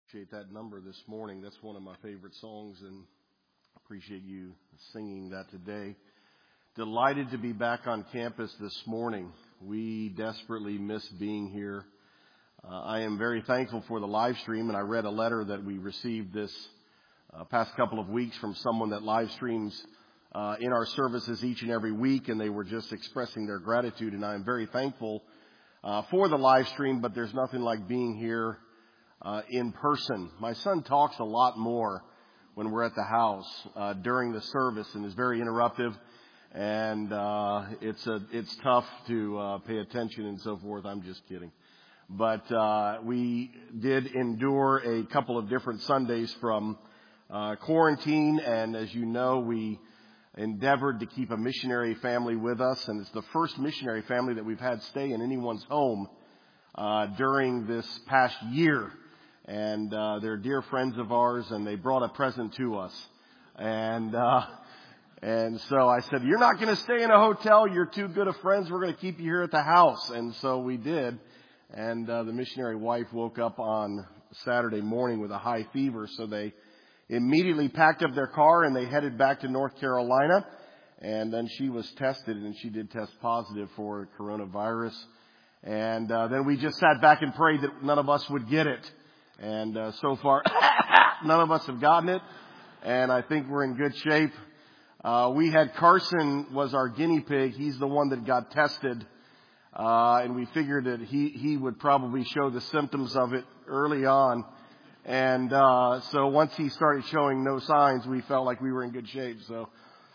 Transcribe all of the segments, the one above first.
Appreciate that number this morning. That's one of my favorite songs, and appreciate you singing that today. Delighted to be back on campus this morning. We desperately miss being here. I am very thankful for the live stream, and I read a letter that we received this past couple of weeks from someone that live streams in our services each and every week, and they were just expressing their gratitude, and I am very thankful for the live stream, but there's nothing like being here in person. My son talks a lot more when we're at the house during the service and is very interruptive, and it's tough to pay attention and so forth. I'm just kidding. But we did endure a couple of different Sundays from quarantine, and as you know, we endeavored to keep a missionary family with us, and it's the first missionary family that we've had stay in anyone's home during this past year. And they're dear friends of ours, and they brought a present to us. And so I said, "You're not going to stay in a hotel. You're too good of friends. We're going to keep you here at the house." And so we did. And the missionary wife woke up on Saturday morning with a high fever, so they immediately packed up their car and they headed back to North Carolina. And then she was tested, and she did test positive for coronavirus. And then we just sat back and prayed that none of us would get it. And so far, none of us have gotten it, and I think we're in good shape. We had Carson was our guinea pig. He's the one that got tested, and we figured that he would probably show the symptoms of it early on. And so once he started showing no signs, we felt like we were in good shape. So,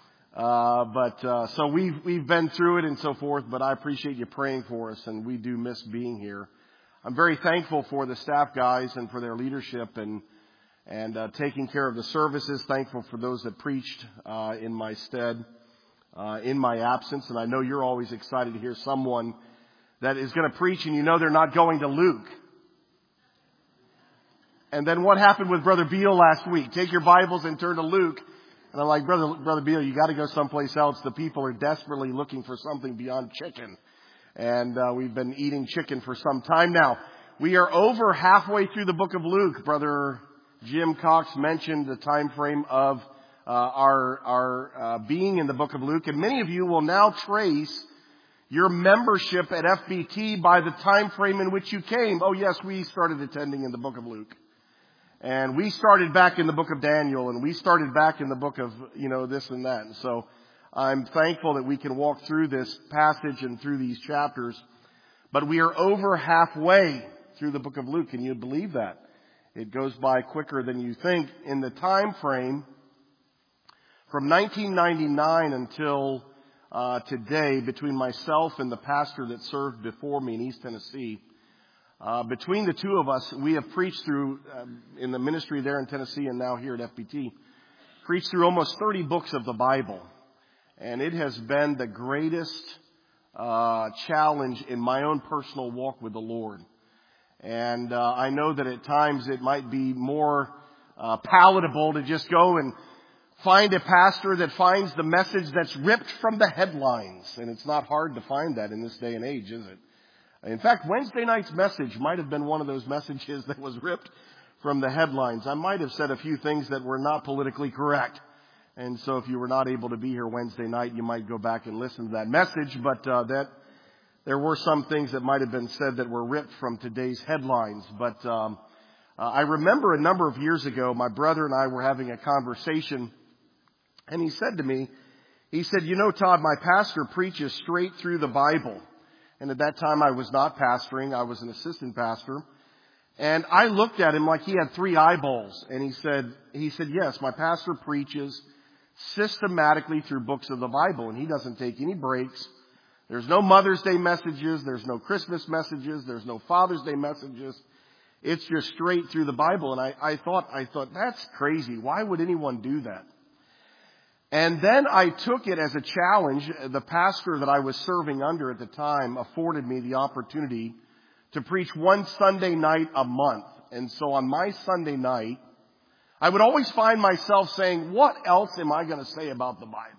so we've been through it and so forth. But I appreciate you praying for us, and we do miss being here. I'm very thankful for the staff guys and for their leadership and taking care of the services. Thankful for those that preached in my stead, in my absence. And I know you're always excited to hear someone that is going to preach, and you know they're not going to Luke. And then what happened with Brother Beal last week? Take your Bibles and turn to Luke. And I'm like, Brother Beal, you got to go someplace else. The people are desperately looking for something beyond chicken. And we've been eating chicken for some time now. We are over halfway through the book of Luke. Brother Jim Cox mentioned the time frame of our being in the book of Luke. And many of you will now trace your membership at FBT by the time frame in which you came. Oh, yes, we started attending in the book of Luke. And we started back in the book of Daniel. And we started back in the book of, this and that. And so I'm thankful that we can walk through this passage and through these chapters. But we are over halfway through the book of Luke. Can you believe that? It goes by quicker than you think. In the time frame from 1999 until today, between myself and the pastor that served before me in East Tennessee, between the two of us, we have preached through, in the ministry there in Tennessee and now here at FBT, preached through almost 30 books of the Bible. And it has been the greatest challenge in my own personal walk with the Lord. And I know that at times it might be more palatable to just go and find a pastor that finds the message that's ripped from the headlines. And it's not hard to find that in this day and age, is it? In fact, Wednesday night's message might have been one of those messages that was ripped from the headlines. I might have said a few things that were not politically correct. And so if you were not able to be here Wednesday night, you might go back and listen to that message. But there were some things that might have been said that were ripped from today's headlines. But I remember a number of years ago, my brother and I were having a conversation. And he said to me, Todd, my pastor preaches straight through the Bible. And at that time, I was not pastoring. I was an assistant pastor. And I looked at him like he had three eyeballs. And he said, yes, my pastor preaches systematically through books of the Bible, and he doesn't take any breaks. There's no Mother's Day messages. There's no Christmas messages. There's no Father's Day messages. It's just straight through the Bible. And I thought, that's crazy. Why would anyone do that? And then I took it as a challenge. The pastor that I was serving under at the time afforded me the opportunity to preach one Sunday night a month. And so on my Sunday night, I would always find myself saying, what else am I going to say about the Bible?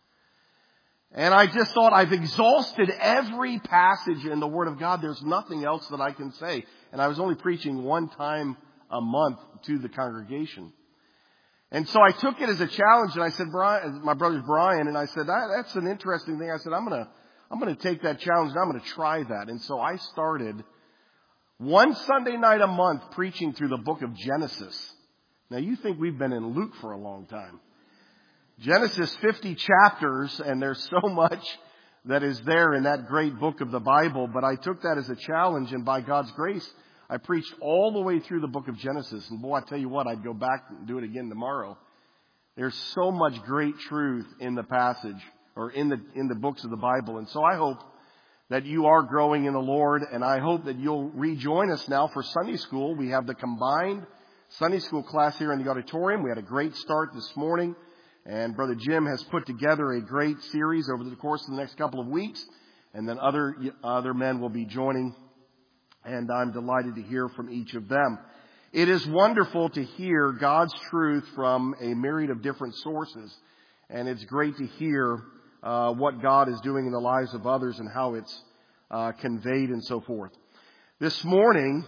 And I just thought, I've exhausted every passage in the Word of God. There's nothing else that I can say. And I was only preaching one time a month to the congregation. And so I took it as a challenge, and I said, Brian, my brother's Brian, and I said, that's an interesting thing. I said, I'm going to take that challenge, and I'm going to try that. And so I started one Sunday night a month preaching through the book of Genesis. Now, you think we've been in Luke for a long time. Genesis, 50 chapters, and there's so much that is there in that great book of the Bible. But I took that as a challenge, and by God's grace, I preached all the way through the book of Genesis. And boy, I tell you what, I'd go back and do it again tomorrow. There's so much great truth in the passage, or in the books of the Bible. And so I hope that you are growing in the Lord, and I hope that you'll rejoin us now for Sunday school. We have the combined Sunday school class here in the auditorium. We had a great start this morning, and Brother Jim has put together a great series over the course of the next couple of weeks, and then other men will be joining, and I'm delighted to hear from each of them. It is wonderful to hear God's truth from a myriad of different sources, and it's great to hear what God is doing in the lives of others and how it's conveyed and so forth. This morning,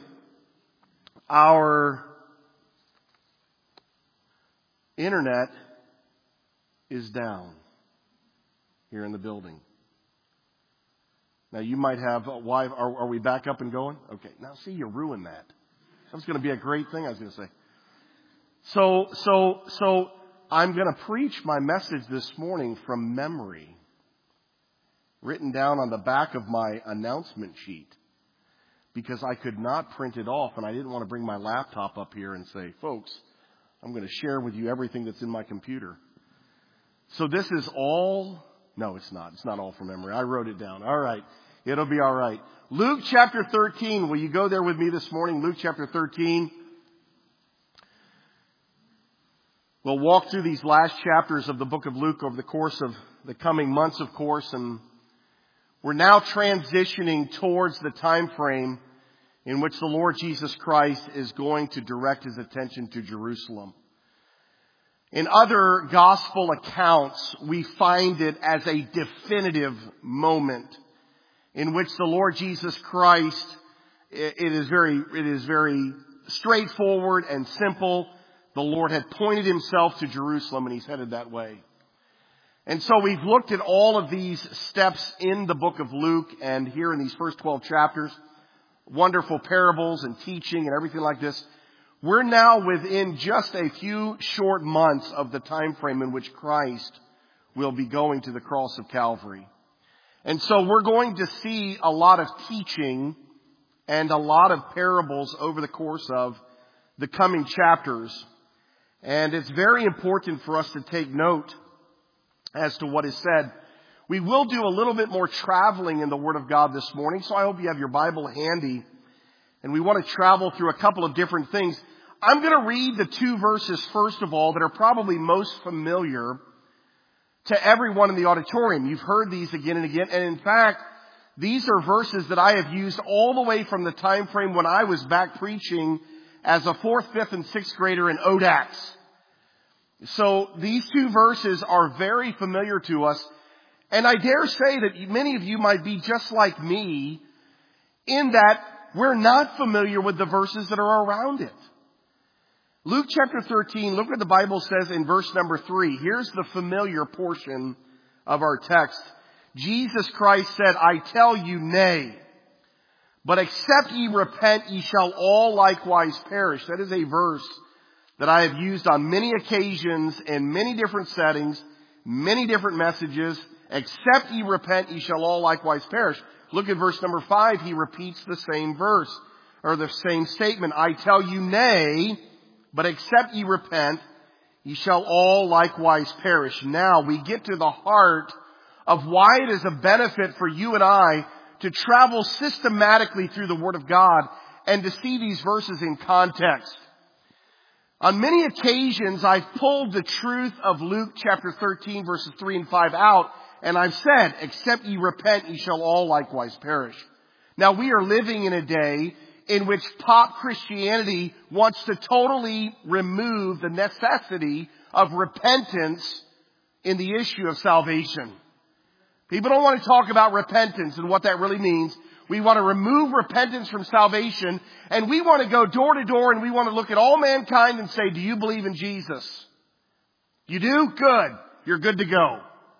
our internet is down here in the building. Now, you might have, why are we back up and going? Okay, now see, you ruined that. That's going to be a great thing, I was going to say. So I'm going to preach my message this morning from memory, written down on the back of my announcement sheet, because I could not print it off, and I didn't want to bring my laptop up here and say, folks, I'm going to share with you everything that's in my computer. So this is all, no, it's not. It's not all from memory. I wrote it down. All right. It'll be all right. Luke chapter 13. Will you go there with me this morning? Luke chapter 13. We'll walk through these last chapters of the book of Luke over the course of the coming months, of course, and we're now transitioning towards the time frame in which the Lord Jesus Christ is going to direct His attention to Jerusalem. In other gospel accounts, we find it as a definitive moment in which the Lord Jesus Christ, it is very straightforward and simple. The Lord had pointed Himself to Jerusalem, and He's headed that way. And so we've looked at all of these steps in the book of Luke, and here in these first 12 chapters, wonderful parables and teaching and everything like this. We're now within just a few short months of the time frame in which Christ will be going to the cross of Calvary. And so we're going to see a lot of teaching and a lot of parables over the course of the coming chapters. And it's very important for us to take note as to what is said. We will do a little bit more traveling in the Word of God this morning, so I hope you have your Bible handy. And we want to travel through a couple of different things. I'm going to read the two verses, first of all, that are probably most familiar to everyone in the auditorium. You've heard these again and again. And in fact, these are verses that I have used all the way from the time frame when I was back preaching as a 4th, 5th, and 6th grader in ODAX. So these two verses are very familiar to us. And I dare say that many of you might be just like me in that we're not familiar with the verses that are around it. Luke chapter 13, look what the Bible says in verse number 3. Here's the familiar portion of our text. Jesus Christ said, I tell you, nay, but except ye repent, ye shall all likewise perish. That is a verse that I have used on many occasions in many different settings, many different messages. Except ye repent, ye shall all likewise perish. Look at verse number 5. He repeats the same verse, or the same statement. I tell you, nay, but except ye repent, ye shall all likewise perish. Now we get to the heart of why it is a benefit for you and I to travel systematically through the Word of God and to see these verses in context. On many occasions, I've pulled the truth of Luke chapter 13, verses 3 and 5 out, and I've said, except ye repent, ye shall all likewise perish. Now, we are living in a day in which pop Christianity wants to totally remove the necessity of repentance in the issue of salvation. People don't want to talk about repentance and what that really means. We want to remove repentance from salvation. And we want to go door to door and we want to look at all mankind and say, do you believe in Jesus? You do? Good. You're good to go.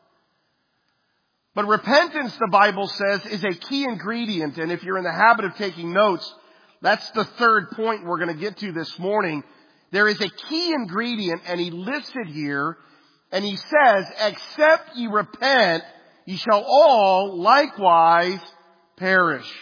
But repentance, the Bible says, is a key ingredient. And if you're in the habit of taking notes, that's the third point we're going to get to this morning. There is a key ingredient, and he lists it here, and he says, except ye repent, ye shall all likewise perish.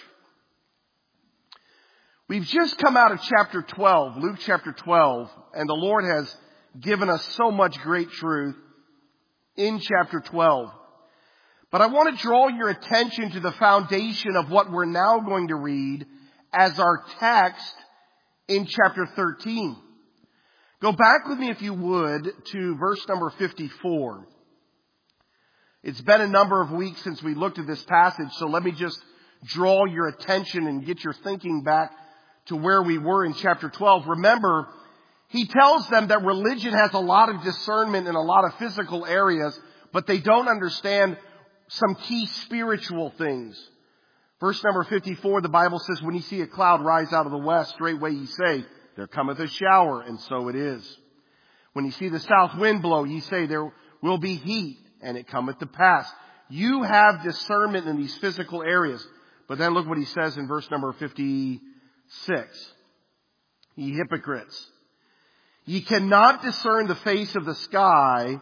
We've just come out of chapter 12, Luke chapter 12, and the Lord has given us so much great truth in chapter 12. But I want to draw your attention to the foundation of what we're now going to read as our text in chapter 13. Go back with me, if you would, to verse number 54. It's been a number of weeks since we looked at this passage, so let me just draw your attention and get your thinking back to where we were in chapter 12. Remember, he tells them that religion has a lot of discernment in a lot of physical areas, but they don't understand some key spiritual things. Verse number 54, the Bible says, when you see a cloud rise out of the west, straightway ye say, there cometh a shower, and so it is. When you see the south wind blow, ye say, there will be heat, and it cometh to pass. You have discernment in these physical areas. But then look what he says in verse number 56. Ye hypocrites, ye cannot discern the face of the sky.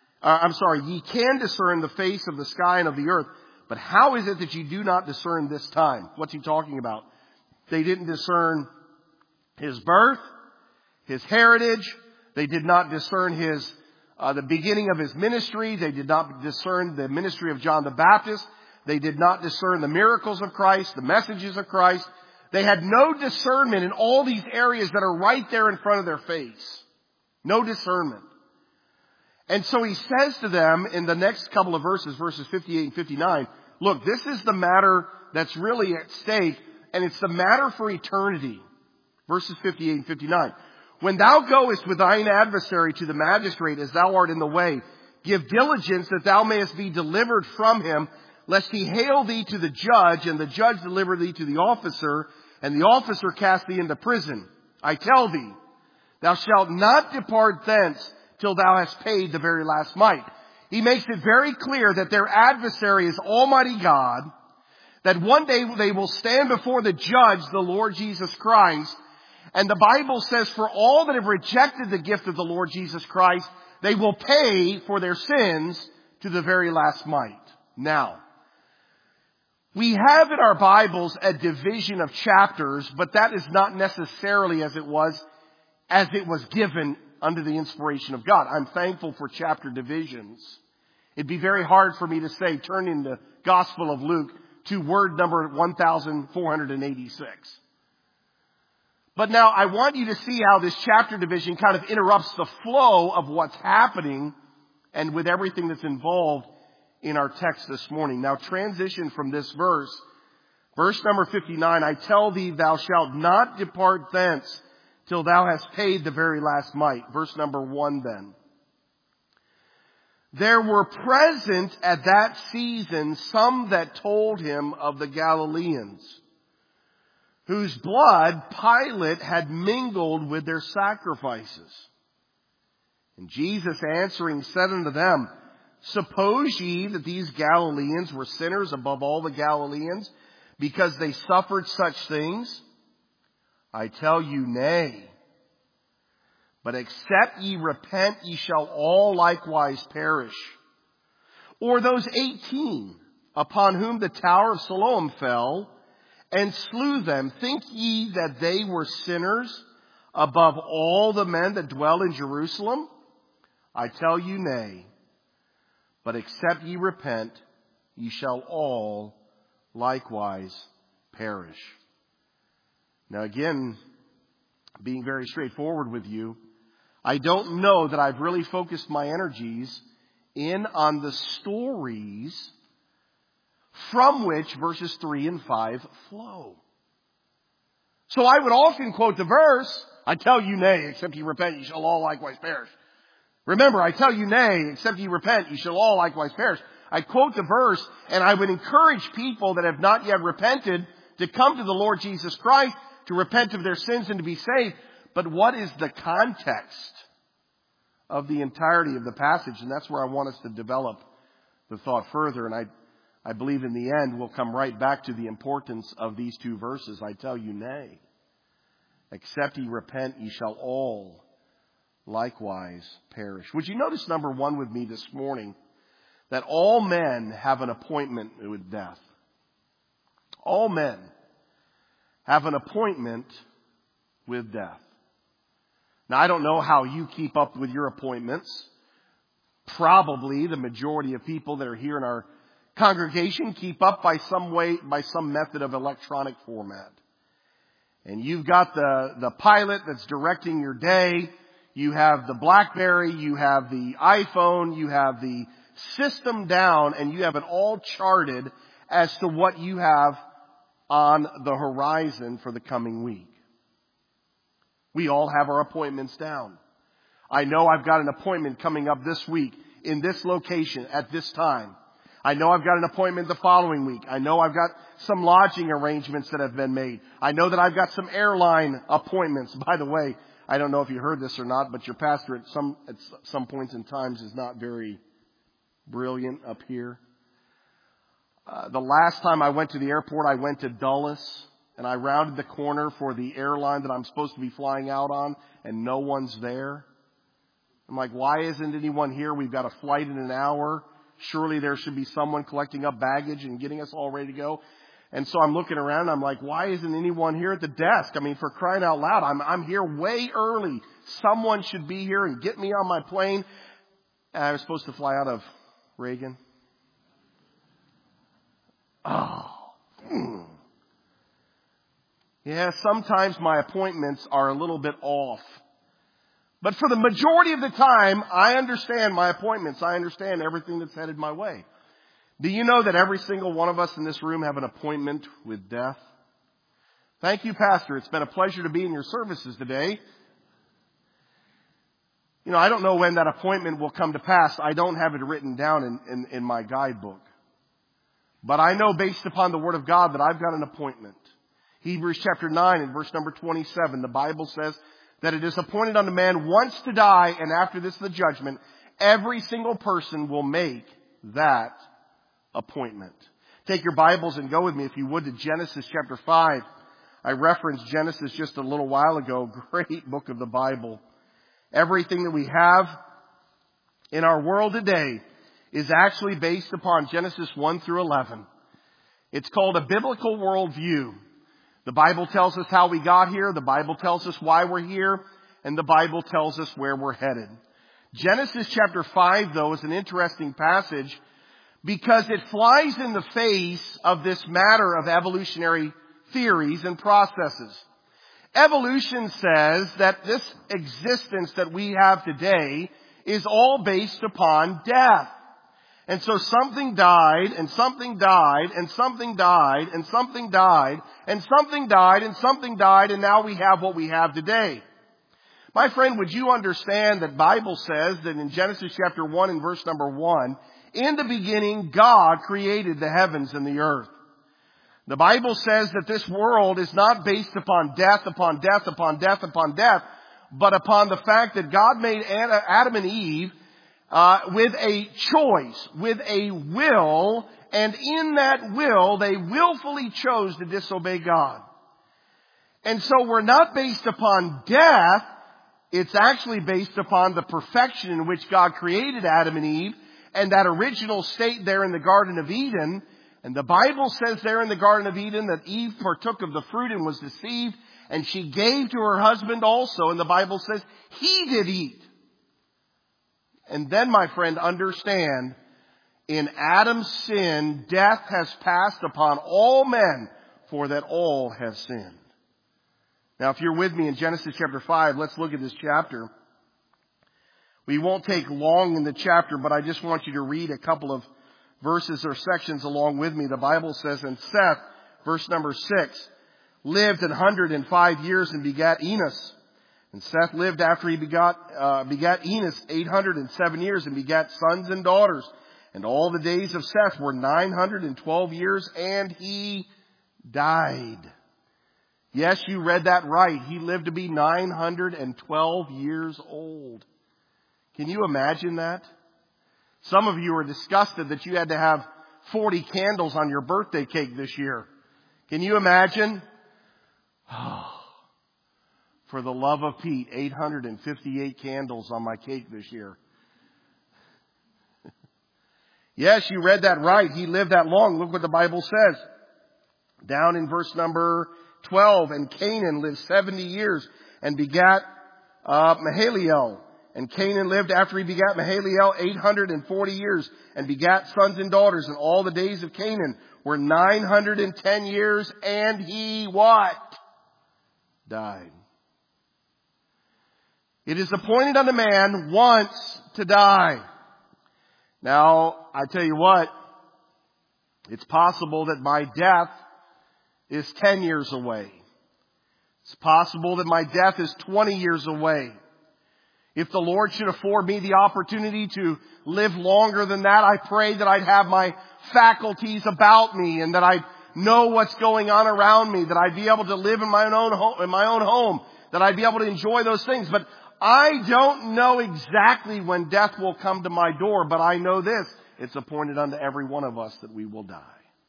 Ye can discern the face of the sky and of the earth, but how is it that you do not discern this time? What's he talking about? They didn't discern his birth, his heritage. They did not discern the beginning of his ministry. They did not discern the ministry of John the Baptist. They did not discern the miracles of Christ, the messages of Christ. They had no discernment in all these areas that are right there in front of their face. No discernment. And so he says to them in the next couple of verses, verses 58 and 59, look, this is the matter that's really at stake, and it's the matter for eternity. Verses 58 and 59. When thou goest with thine adversary to the magistrate as thou art in the way, give diligence that thou mayest be delivered from him, lest he hale thee to the judge, and the judge deliver thee to the officer, and the officer cast thee into prison. I tell thee, thou shalt not depart thence till thou hast paid the very last mite. He makes it very clear that their adversary is Almighty God, that one day they will stand before the judge, the Lord Jesus Christ, and the Bible says for all that have rejected the gift of the Lord Jesus Christ, they will pay for their sins to the very last mite. Now, we have in our Bibles a division of chapters, but that is not necessarily as it was given under the inspiration of God. I'm thankful for chapter divisions. It'd be very hard for me to say, turn in the Gospel of Luke to word number 1486. But now I want you to see how this chapter division kind of interrupts the flow of what's happening and with everything that's involved in our text this morning. Now transition from this verse. Verse number 59, I tell thee, thou shalt not depart thence till thou hast paid the very last mite. Verse number 1 then. There were present at that season some that told him of the Galileans, whose blood Pilate had mingled with their sacrifices. And Jesus answering said unto them, suppose ye that these Galileans were sinners above all the Galileans, because they suffered such things? I tell you, nay. But except ye repent, ye shall all likewise perish. Or those 18 upon whom the tower of Siloam fell and slew them, think ye that they were sinners above all the men that dwell in Jerusalem? I tell you, nay. But except ye repent, ye shall all likewise perish. Now again, being very straightforward with you, I don't know that I've really focused my energies in on the stories from which verses 3 and 5 flow. So I would often quote the verse, I tell you nay, except ye repent, ye shall all likewise perish. Remember, I tell you nay, except ye repent, ye shall all likewise perish. I quote the verse, and I would encourage people that have not yet repented to come to the Lord Jesus Christ, to repent of their sins and to be saved. But what is the context of the entirety of the passage? And that's where I want us to develop the thought further. And I believe in the end we'll come right back to the importance of these two verses. I tell you, nay, except ye repent, ye shall all likewise perish. Would you notice, number one, with me this morning, that all men have an appointment with death? All men have an appointment with death. Now, I don't know how you keep up with your appointments. Probably the majority of people that are here in our congregation keep up by some method of electronic format. And you've got the pilot that's directing your day. You have the BlackBerry, you have the iPhone, you have the system down, and you have it all charted as to what you have on the horizon for the coming week. We all have our appointments down. I know I've got an appointment coming up this week in this location at this time. I know I've got an appointment the following week. I know I've got some lodging arrangements that have been made. I know that I've got some airline appointments. By the way, I don't know if you heard this or not, but your pastor at some points in times is not very brilliant up here. The last time I went to the airport, I went to Dulles, and I rounded the corner for the airline that I'm supposed to be flying out on, and no one's there. I'm like, why isn't anyone here? We've got a flight in an hour. Surely there should be someone collecting up baggage and getting us all ready to go. And so I'm looking around, and I'm like, why isn't anyone here at the desk? I mean, for crying out loud, I'm here way early. Someone should be here and get me on my plane. And I was supposed to fly out of Reagan. Yeah, sometimes my appointments are a little bit off. But for the majority of the time, I understand my appointments. I understand everything that's headed my way. Do you know that every single one of us in this room have an appointment with death? Thank you, Pastor. It's been a pleasure to be in your services today. You know, I don't know when that appointment will come to pass. I don't have it written down in my guidebook. But I know based upon the Word of God that I've got an appointment. Hebrews chapter 9 and verse number 27, the Bible says that it is appointed unto man once to die, and after this the judgment. Every single person will make that appointment. Take your Bibles and go with me, if you would, to Genesis chapter 5. I referenced Genesis just a little while ago. Great book of the Bible. Everything that we have in our world today is actually based upon Genesis 1 through 11. It's called a biblical worldview. The Bible tells us how we got here. The Bible tells us why we're here. And the Bible tells us where we're headed. Genesis chapter 5, though, is an interesting passage because it flies in the face of this matter of evolutionary theories and processes. Evolution says that this existence that we have today is all based upon death. And so something died, and something died, and something died, and something died, and something died, and something died, and now we have what we have today. My friend, would you understand that Bible says that in Genesis chapter 1 and verse number 1, in the beginning God created the heavens and the earth. The Bible says that this world is not based upon death, upon death, upon death, upon death, but upon the fact that God made Adam and Eve with a choice, with a will, and in that will, they willfully chose to disobey God. And so we're not based upon death, it's actually based upon the perfection in which God created Adam and Eve, and that original state there in the Garden of Eden. And the Bible says there in the Garden of Eden that Eve partook of the fruit and was deceived, and she gave to her husband also, and the Bible says he did eat. And then, my friend, understand, in Adam's sin, death has passed upon all men, for that all have sinned. Now, if you're with me in Genesis chapter 5, let's look at this chapter. We won't take long in the chapter, but I just want you to read a couple of verses or sections along with me. The Bible says, and Seth, verse number 6, lived 105 years and begat Enos. And Seth lived after he begat Enos 807 years and begat sons and daughters. And all the days of Seth were 912 years, and he died. Yes, you read that right. He lived to be 912 years old. Can you imagine that? Some of you are disgusted that you had to have 40 candles on your birthday cake this year. Can you imagine? Oh, for the love of Pete, 858 candles on my cake this year. Yes, you read that right. He lived that long. Look what the Bible says. Down in verse number 12. And Canaan lived 70 years and begat Mahalalel. And Canaan lived after he begat Mahalalel 840 years and begat sons and daughters. And all the days of Canaan were 910 years. And he what? Died. It is appointed unto man once to die. Now, I tell you what, it's possible that my death is 10 years away. It's possible that my death is 20 years away. If the Lord should afford me the opportunity to live longer than that, I pray that I'd have my faculties about me and that I'd know what's going on around me, that I'd be able to live in my own home, that I'd be able to enjoy those things. But I don't know exactly when death will come to my door, but I know this. It's appointed unto every one of us that we will die.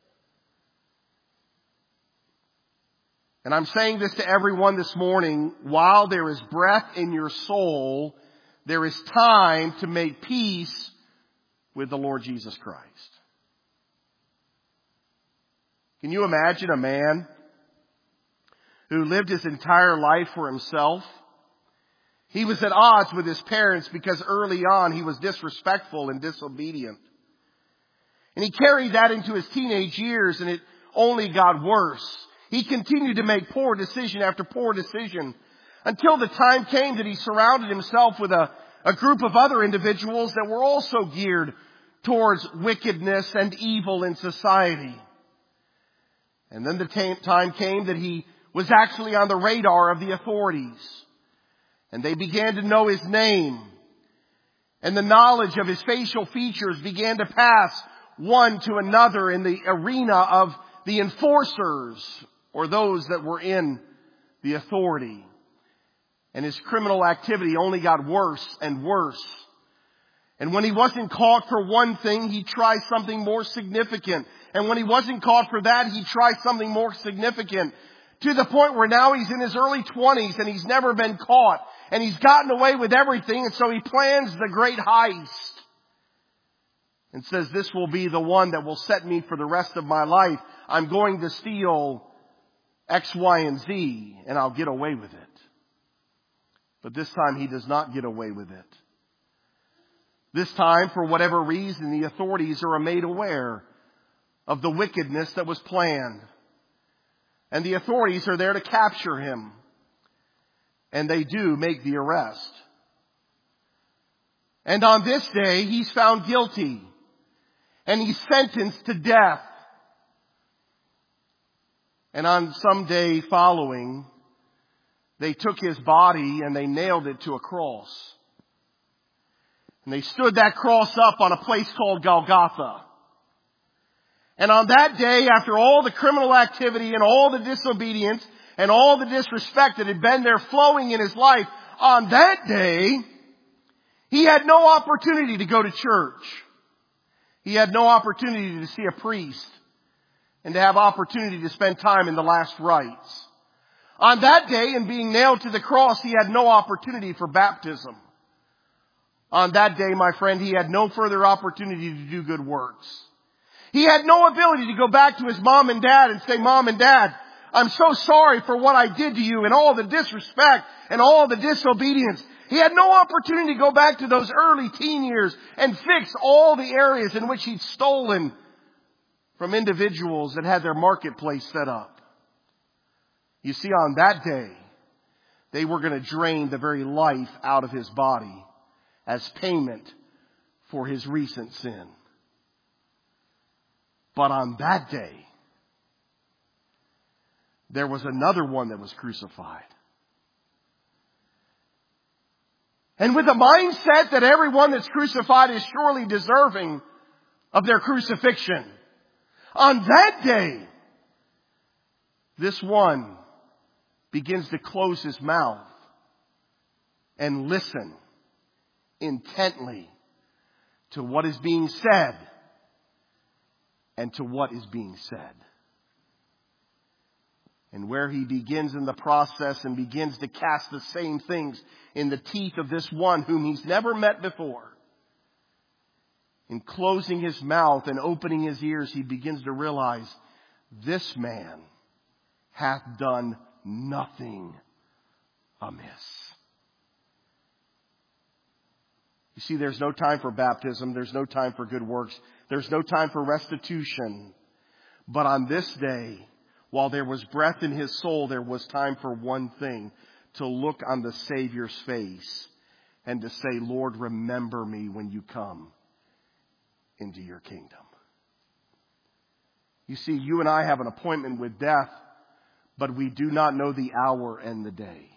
And I'm saying this to everyone this morning. While there is breath in your soul, there is time to make peace with the Lord Jesus Christ. Can you imagine a man who lived his entire life for himself? He was at odds with his parents because early on he was disrespectful and disobedient. And he carried that into his teenage years, and it only got worse. He continued to make poor decision after poor decision until the time came that he surrounded himself with a group of other individuals that were also geared towards wickedness and evil in society. And then the time came that he was actually on the radar of the authorities. And they began to know his name. And the knowledge of his facial features began to pass one to another in the arena of the enforcers or those that were in the authority. And his criminal activity only got worse and worse. And when he wasn't caught for one thing, he tried something more significant. And when he wasn't caught for that, he tried something more significant. To the point where now he's in his early 20s and he's never been caught. And he's gotten away with everything. And so he plans the great heist. And says, this will be the one that will set me for the rest of my life. I'm going to steal X, Y, and Z, and I'll get away with it. But this time he does not get away with it. This time, for whatever reason, the authorities are made aware of the wickedness that was planned. And the authorities are there to capture him. And they do make the arrest. And on this day, he's found guilty. And he's sentenced to death. And on some day following, they took his body and they nailed it to a cross. And they stood that cross up on a place called Golgotha. And on that day, after all the criminal activity and all the disobedience and all the disrespect that had been there flowing in his life, on that day, he had no opportunity to go to church. He had no opportunity to see a priest and to have opportunity to spend time in the last rites. On that day, in being nailed to the cross, he had no opportunity for baptism. On that day, my friend, he had no further opportunity to do good works. He had no ability to go back to his mom and dad and say, Mom and Dad, I'm so sorry for what I did to you and all the disrespect and all the disobedience. He had no opportunity to go back to those early teen years and fix all the areas in which he'd stolen from individuals that had their marketplace set up. You see, on that day, they were going to drain the very life out of his body as payment for his recent sin. But on that day, there was another one that was crucified. And with the mindset that everyone that's crucified is surely deserving of their crucifixion. On that day, this one begins to close his mouth and listen intently to what is being said and to what is being said. And where he begins in the process and begins to cast the same things in the teeth of this one whom he's never met before. In closing his mouth and opening his ears, he begins to realize this man hath done nothing amiss. You see, there's no time for baptism. There's no time for good works. There's no time for restitution. But on this day, while there was breath in his soul, there was time for one thing: to look on the Savior's face and to say, Lord, remember me when you come into your kingdom. You see, you and I have an appointment with death, but we do not know the hour and the day.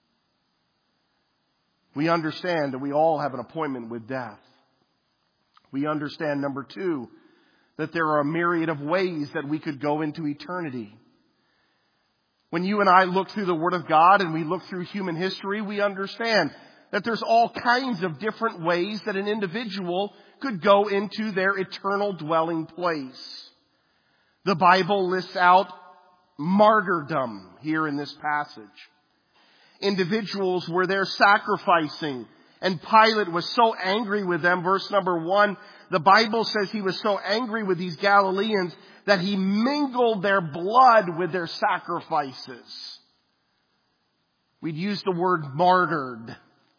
We understand that we all have an appointment with death. We understand, number two, that there are a myriad of ways that we could go into eternity. When you and I look through the Word of God and we look through human history, we understand that there's all kinds of different ways that an individual could go into their eternal dwelling place. The Bible lists out martyrdom here in this passage. Individuals were there sacrificing, and Pilate was so angry with them. Verse number 1, the Bible says he was so angry with these Galileans that he mingled their blood with their sacrifices. We'd use the word martyred.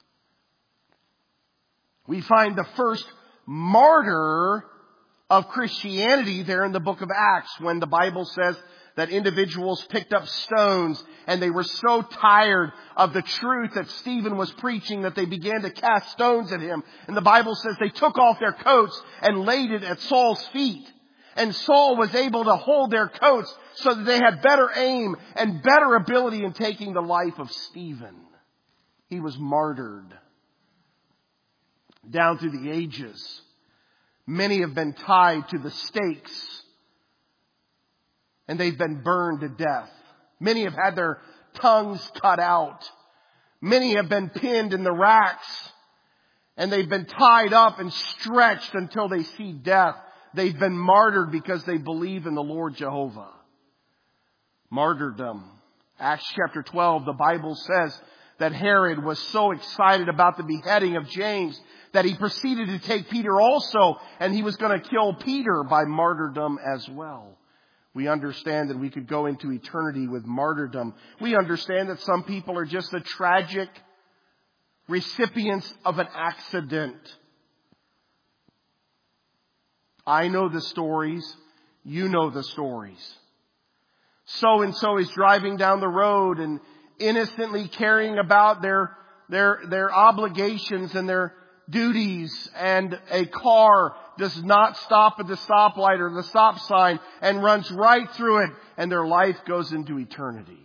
We find the first martyr of Christianity there in the book of Acts, when the Bible says that individuals picked up stones and they were so tired of the truth that Stephen was preaching that they began to cast stones at him. And the Bible says they took off their coats and laid it at Saul's feet. And Saul was able to hold their coats so that they had better aim and better ability in taking the life of Stephen. He was martyred. Down through the ages, many have been tied to the stakes and they've been burned to death. Many have had their tongues cut out. Many have been pinned in the racks and they've been tied up and stretched until they see death. They've been martyred because they believe in the Lord Jehovah. Martyrdom. Acts chapter 12, the Bible says that Herod was so excited about the beheading of James that he proceeded to take Peter also, and he was going to kill Peter by martyrdom as well. We understand that we could go into eternity with martyrdom. We understand that some people are just the tragic recipients of an accident. I know the stories. You know the stories. So-and-so is driving down the road and innocently carrying about their obligations and their duties, and a car does not stop at the stoplight or the stop sign and runs right through it, and their life goes into eternity.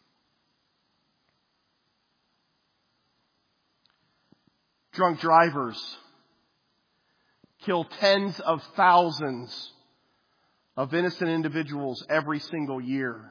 Drunk drivers kill tens of thousands of innocent individuals every single year.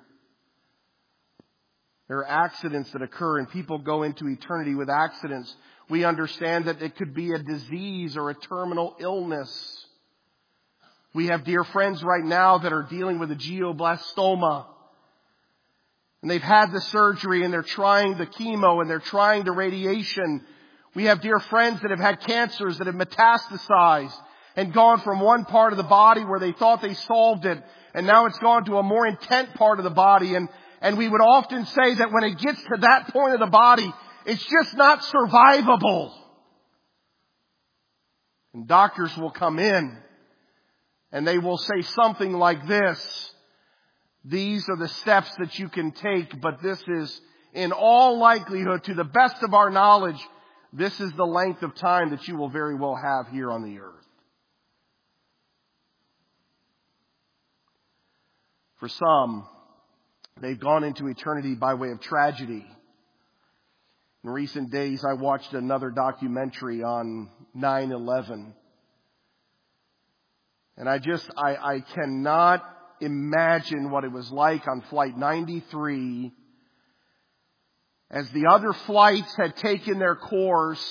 There are accidents that occur and people go into eternity with accidents. We understand that it could be a disease or a terminal illness. We have dear friends right now that are dealing with a glioblastoma. And they've had the surgery and they're trying the chemo and they're trying the radiation. We have dear friends that have had cancers that have metastasized and gone from one part of the body where they thought they solved it, and now it's gone to a more intent part of the body. And we would often say that when it gets to that point of the body, it's just not survivable. And doctors will come in and they will say something like this: these are the steps that you can take, but this is, in all likelihood, to the best of our knowledge, this is the length of time that you will very well have here on the earth. For some, they've gone into eternity by way of tragedy. In recent days, I watched another documentary on 9/11. And I cannot imagine what it was like on Flight 93 as the other flights had taken their course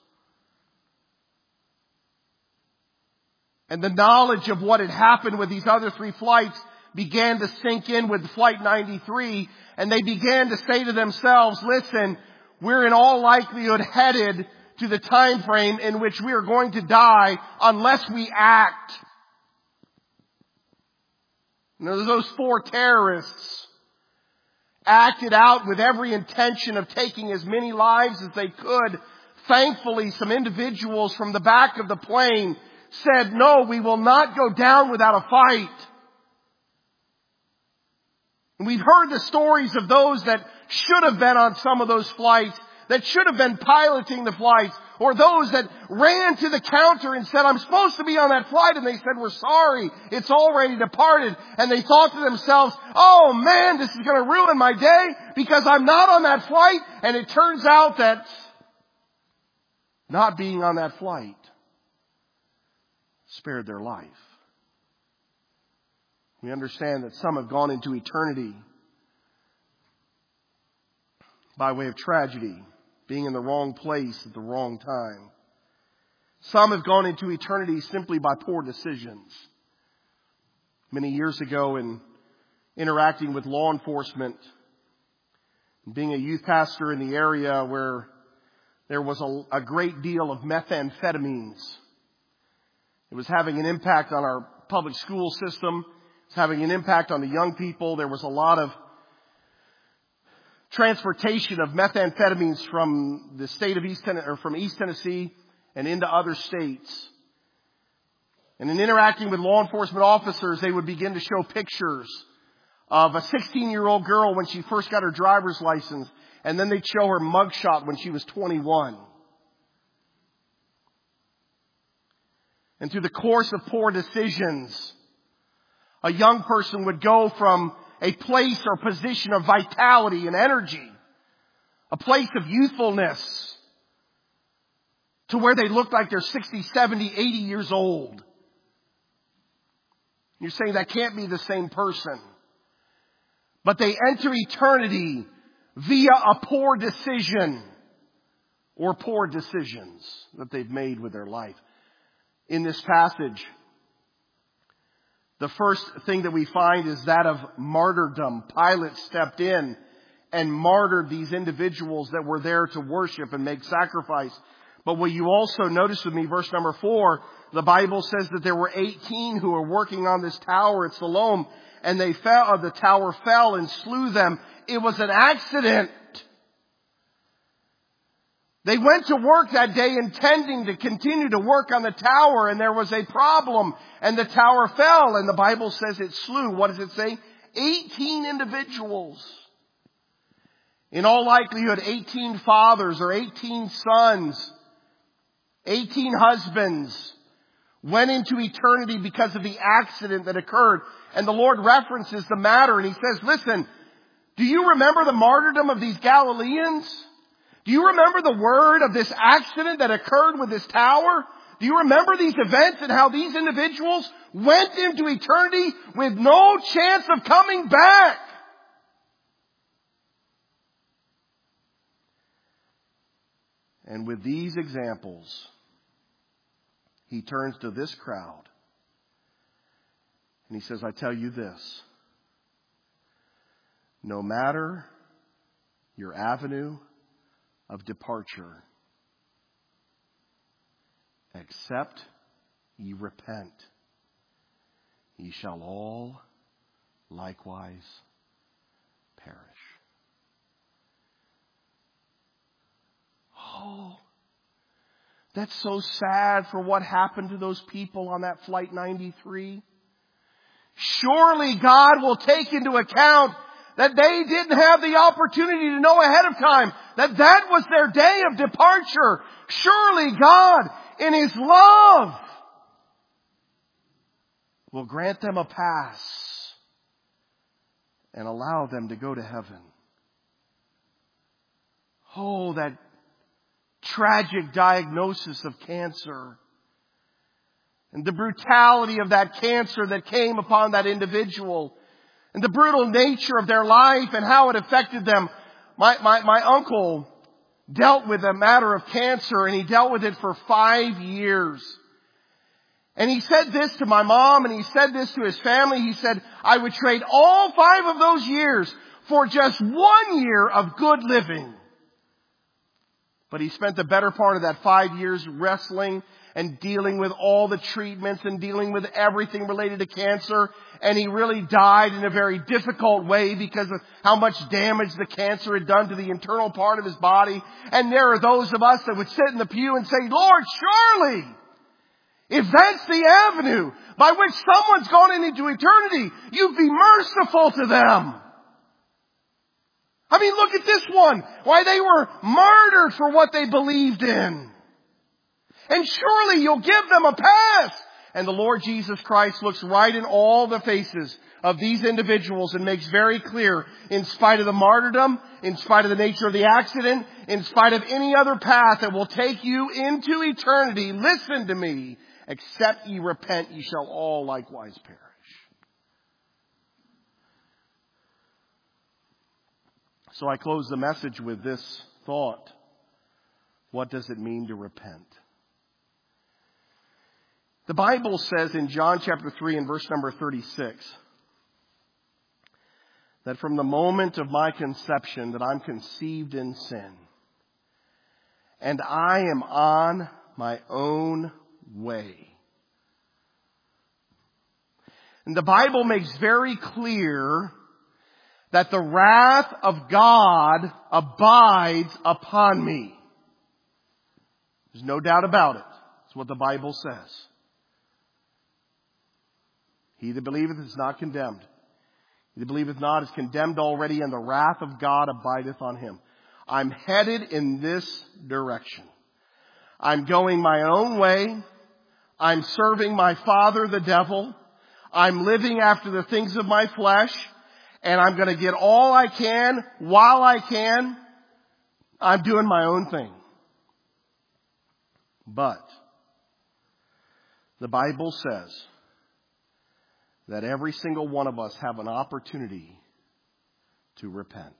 and the knowledge of what had happened with these other 3 flights began to sink in with Flight 93, and they began to say to themselves, listen, we're in all likelihood headed to the time frame in which we are going to die unless we act. And those 4 terrorists acted out with every intention of taking as many lives as they could. Thankfully, some individuals from the back of the plane said, no, we will not go down without a fight. And we've heard the stories of those that should have been on some of those flights, that should have been piloting the flights, or those that ran to the counter and said, I'm supposed to be on that flight. And they said, we're sorry, it's already departed. And they thought to themselves, oh man, this is going to ruin my day because I'm not on that flight. And it turns out that not being on that flight spared their life. We understand that some have gone into eternity by way of tragedy, being in the wrong place at the wrong time. Some have gone into eternity simply by poor decisions. Many years ago, in interacting with law enforcement, being a youth pastor in the area where there was a great deal of methamphetamines, it was having an impact on our public school system. It's having an impact on the young people. There was a lot of transportation of methamphetamines from the state of from East Tennessee and into other states. And in interacting with law enforcement officers, they would begin to show pictures of a 16-year-old girl when she first got her driver's license, and then they'd show her mugshot when she was 21. And through the course of poor decisions, a young person would go from a place or position of vitality and energy, a place of youthfulness, to where they look like they're 60, 70, 80 years old. You're saying that can't be the same person. But they enter eternity via a poor decision or poor decisions that they've made with their life. In this passage, the first thing that we find is that of martyrdom. Pilate stepped in and martyred these individuals that were there to worship and make sacrifice. But what you also notice with me, verse number 4, the Bible says that there were 18 who were working on this tower at Siloam, and they fell, the tower fell and slew them. It was an accident. They went to work that day intending to continue to work on the tower, and there was a problem, and the tower fell, and the Bible says it slew. What does it say? 18 individuals. In all likelihood, 18 fathers or 18 sons, 18 husbands went into eternity because of the accident that occurred. And the Lord references the matter, and He says, listen, do you remember the martyrdom of these Galileans? Do you remember the word of this accident that occurred with this tower? Do you remember these events and how these individuals went into eternity with no chance of coming back? And with these examples, He turns to this crowd and He says, I tell you this, no matter your avenue of departure, except ye repent, ye shall all likewise perish. Oh, that's so sad for what happened to those people on that Flight 93. Surely God will take into account that they didn't have the opportunity to know ahead of time that was their day of departure. Surely God, in His love, will grant them a pass and allow them to go to heaven. Oh, that tragic diagnosis of cancer. and the brutality of that cancer that came upon that individual, and the brutal nature of their life and how it affected them. My uncle dealt with a matter of cancer, and he dealt with it for 5 years. And he said this to my mom, and he said this to his family. He said, I would trade all 5 of those years for just 1 year of good living. But he spent the better part of that 5 years wrestling and dealing with all the treatments and dealing with everything related to cancer. And he really died in a very difficult way because of how much damage the cancer had done to the internal part of his body. And there are those of us that would sit in the pew and say, Lord, surely, if that's the avenue by which someone's gone into eternity, you'd be merciful to them. I mean, look at this one. Why, they were martyred for what they believed in. And surely you'll give them a pass. And the Lord Jesus Christ looks right in all the faces of these individuals and makes very clear, in spite of the martyrdom, in spite of the nature of the accident, in spite of any other path that will take you into eternity, listen to me, except ye repent, ye shall all likewise perish. So I close the message with this thought. What does it mean to repent? The Bible says in John chapter 3 and verse number 36 that from the moment of my conception that I'm conceived in sin, and I am on my own way. And the Bible makes very clear that the wrath of God abides upon me. There's no doubt about it. That's what the Bible says. He that believeth is not condemned. He that believeth not is condemned already, and the wrath of God abideth on him. I'm headed in this direction. I'm going my own way. I'm serving my father, the devil. I'm living after the things of my flesh. And I'm going to get all I can while I can. I'm doing my own thing. But the Bible says that every single one of us have an opportunity to repent.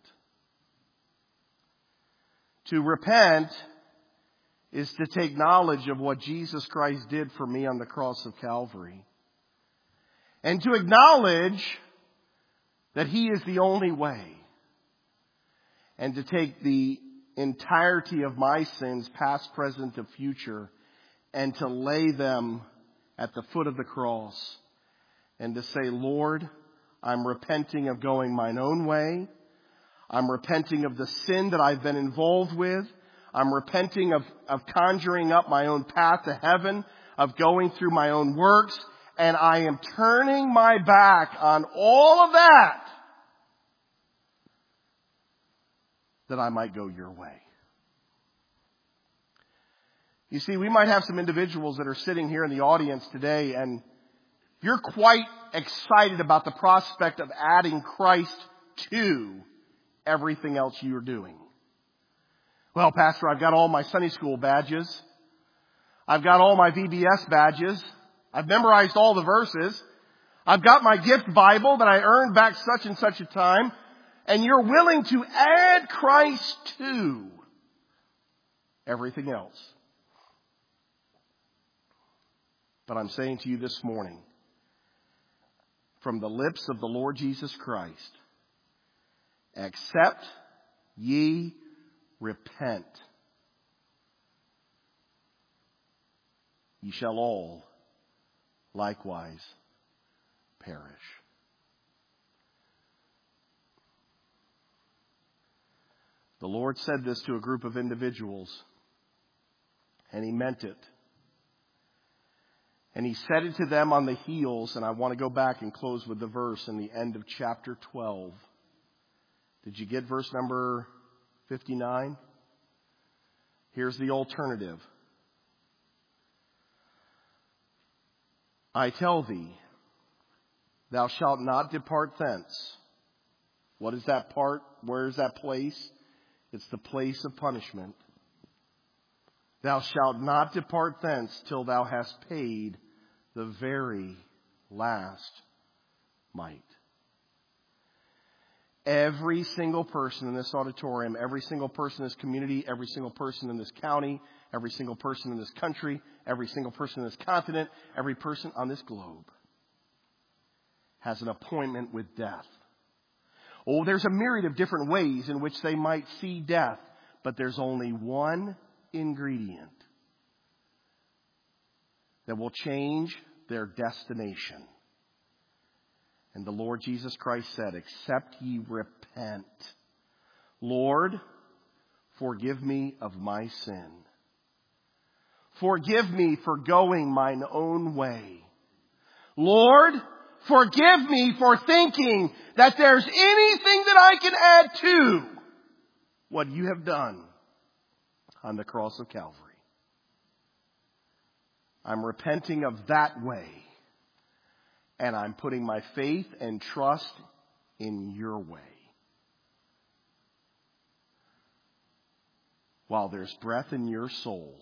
To repent is to take knowledge of what Jesus Christ did for me on the cross of Calvary. And to acknowledge that He is the only way. And to take the entirety of my sins, past, present, and future, and to lay them at the foot of the cross. And to say, Lord, I'm repenting of going mine own way. I'm repenting of the sin that I've been involved with. I'm repenting of conjuring up my own path to heaven, of going through my own works. And I am turning my back on all of that I might go your way. You see, we might have some individuals that are sitting here in the audience today, and you're quite excited about the prospect of adding Christ to everything else you're doing. Well, Pastor, I've got all my Sunday school badges. I've got all my VBS badges. I've memorized all the verses. I've got my gift Bible that I earned back such and such a time. And you're willing to add Christ to everything else. But I'm saying to you this morning, from the lips of the Lord Jesus Christ, except ye repent, ye shall all likewise perish. The Lord said this to a group of individuals, and He meant it. And He said it to them on the heels, and I want to go back and close with the verse in the end of chapter 12. Did you get verse number 59? Here's the alternative. I tell thee, thou shalt not depart thence. What is that part? Where is that place? It's the place of punishment. Thou shalt not depart thence till thou hast paid the very last mite. Every single person in this auditorium, every single person in this community, every single person in this county, every single person in this country, every single person in this continent, every person on this globe has an appointment with death. Oh, there's a myriad of different ways in which they might see death, but there's only one ingredient that will change their destination. And the Lord Jesus Christ said, except ye repent. Lord, forgive me of my sin. Forgive me for going mine own way. Lord, forgive me for thinking that there's anything that I can add to what you have done on the cross of Calvary. I'm repenting of that way. And I'm putting my faith and trust in your way. While there's breath in your soul,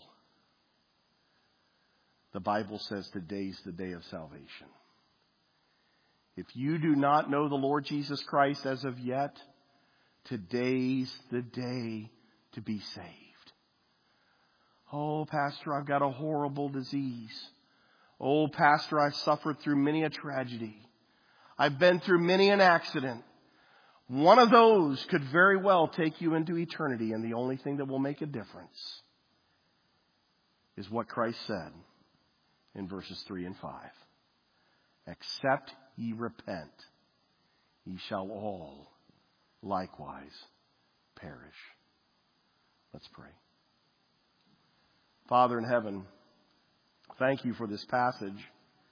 the Bible says today's the day of salvation. If you do not know the Lord Jesus Christ as of yet, today's the day to be saved. Oh, Pastor, I've got a horrible disease. Oh, Pastor, I've suffered through many a tragedy. I've been through many an accident. One of those could very well take you into eternity, and the only thing that will make a difference is what Christ said in verses 3 and 5. Except ye repent, ye shall all likewise perish. Let's pray. Father in heaven, thank you for this passage.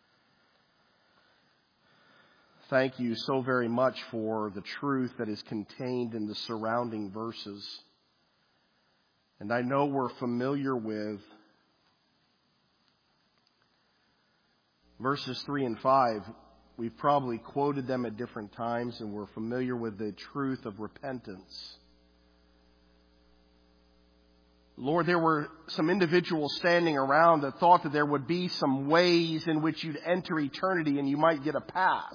Thank you so very much for the truth that is contained in the surrounding verses. And I know we're familiar with verses 3 and 5. We've probably quoted them at different times, and we're familiar with the truth of repentance. Lord, there were some individuals standing around that thought that there would be some ways in which you'd enter eternity and you might get a pass.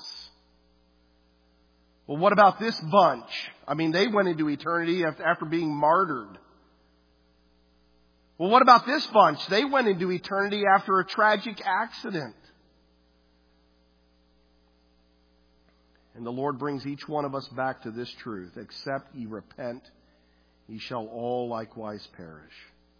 Well, what about this bunch? I mean, they went into eternity after being martyred. Well, what about this bunch? They went into eternity after a tragic accident. And the Lord brings each one of us back to this truth. Except ye repent, ye shall all likewise perish.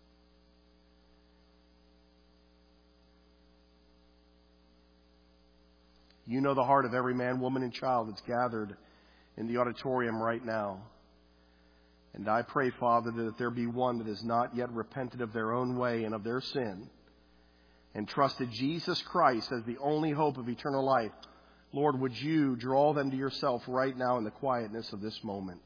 You know the heart of every man, woman, and child that's gathered in the auditorium right now. And I pray, Father, that if there be one that has not yet repented of their own way and of their sin and trusted Jesus Christ as the only hope of eternal life, Lord, would you draw them to yourself right now in the quietness of this moment.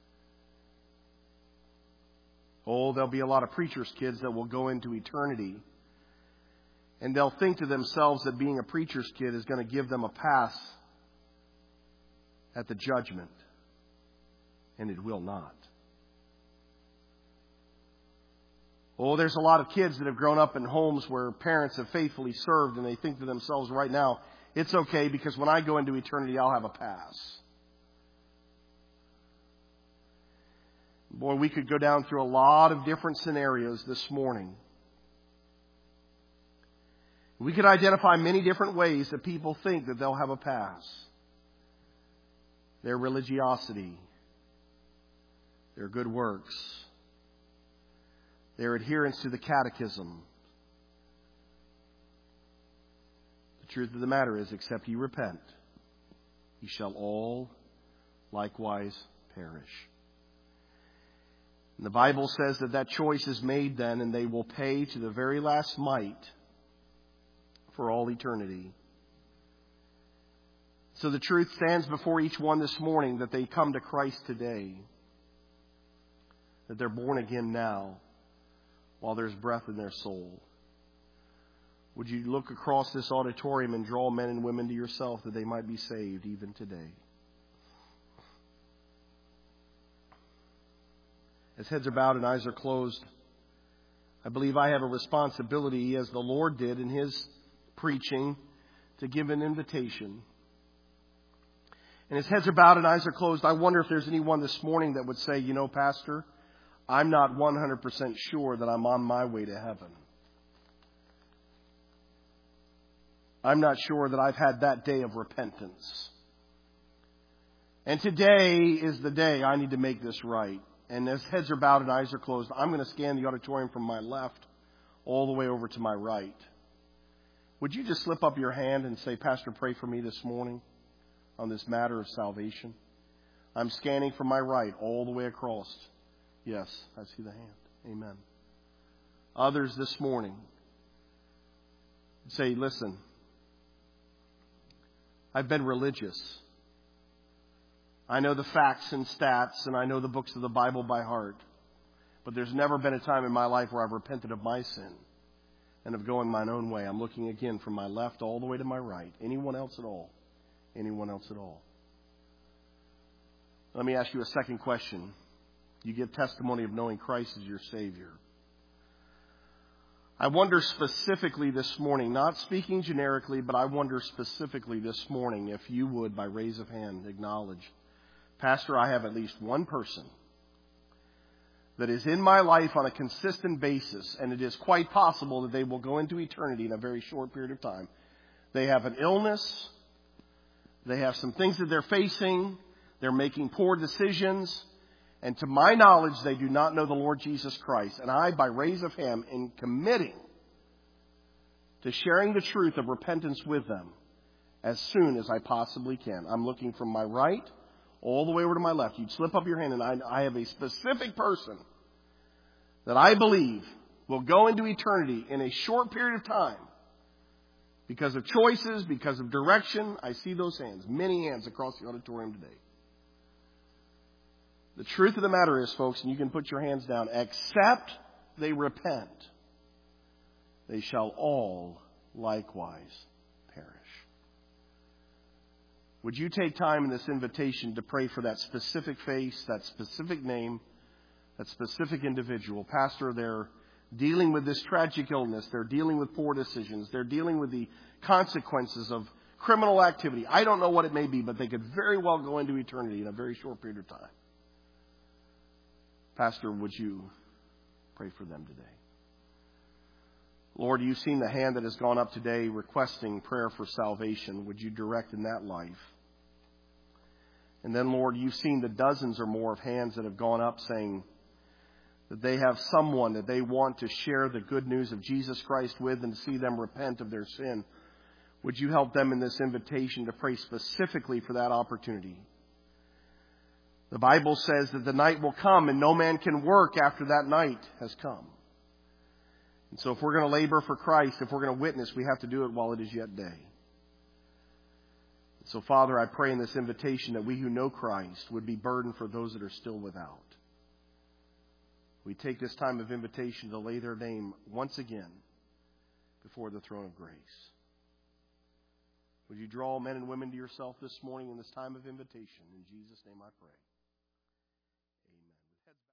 Oh, there'll be a lot of preachers' kids that will go into eternity, and they'll think to themselves that being a preacher's kid is going to give them a pass at the judgment. And it will not. Oh, there's a lot of kids that have grown up in homes where parents have faithfully served, and they think to themselves right now, it's okay because when I go into eternity, I'll have a pass. Boy, we could go down through a lot of different scenarios this morning. We could identify many different ways that people think that they'll have a pass. Their religiosity, their good works, their adherence to the catechism. The truth of the matter is, except ye repent, ye shall all likewise perish. And the Bible says that choice is made then, and they will pay to the very last mite for all eternity. So the truth stands before each one this morning that they come to Christ today, that they're born again now while there's breath in their soul. Would you look across this auditorium and draw men and women to yourself that they might be saved even today? As heads are bowed and eyes are closed, I believe I have a responsibility, as the Lord did in His preaching to give an invitation. And his heads are bowed and eyes are closed. I wonder if there's anyone this morning that would say, Pastor, I'm not 100% sure that I'm on my way to heaven. I'm not sure that I've had that day of repentance. And today is the day I need to make this right. And as heads are bowed and eyes are closed, I'm going to scan the auditorium from my left all the way over to my right. Would you just slip up your hand and say, Pastor, pray for me this morning on this matter of salvation? I'm scanning from my right all the way across. Yes, I see the hand. Amen. Others this morning say, listen, I've been religious. I know the facts and stats, and I know the books of the Bible by heart. But there's never been a time in my life where I've repented of my sin and of going mine own way. I'm looking again from my left all the way to my right. Anyone else at all? Anyone else at all? Let me ask you a second question. You give testimony of knowing Christ as your Savior. I wonder specifically this morning, not speaking generically, but I wonder specifically this morning if you would, by raise of hand, acknowledge, Pastor, I have at least one person that is in my life on a consistent basis, and it is quite possible that they will go into eternity in a very short period of time. They have an illness. They have some things that they're facing. They're making poor decisions. And to my knowledge, they do not know the Lord Jesus Christ. And I, by raise of hand, in committing to sharing the truth of repentance with them as soon as I possibly can. I'm looking from my right all the way over to my left. You'd slip up your hand, and I have a specific person that I believe will go into eternity in a short period of time because of choices, because of direction. I see those hands, many hands across the auditorium today. The truth of the matter is, folks, and you can put your hands down, except they repent, they shall all likewise perish. Would you take time in this invitation to pray for that specific face, that specific name, that specific individual? Pastor, they're dealing with this tragic illness. They're dealing with poor decisions. They're dealing with the consequences of criminal activity. I don't know what it may be, but they could very well go into eternity in a very short period of time. Pastor, would you pray for them today? Lord, you've seen the hand that has gone up today requesting prayer for salvation. Would you direct in that life? And then, Lord, you've seen the dozens or more of hands that have gone up saying that they have someone that they want to share the good news of Jesus Christ with and see them repent of their sin. Would you help them in this invitation to pray specifically for that opportunity? The Bible says that the night will come and no man can work after that night has come. And so if we're going to labor for Christ, if we're going to witness, we have to do it while it is yet day. So, Father, I pray in this invitation that we who know Christ would be burdened for those that are still without. We take this time of invitation to lay their name once again before the throne of grace. Would you draw men and women to yourself this morning in this time of invitation? In Jesus' name I pray.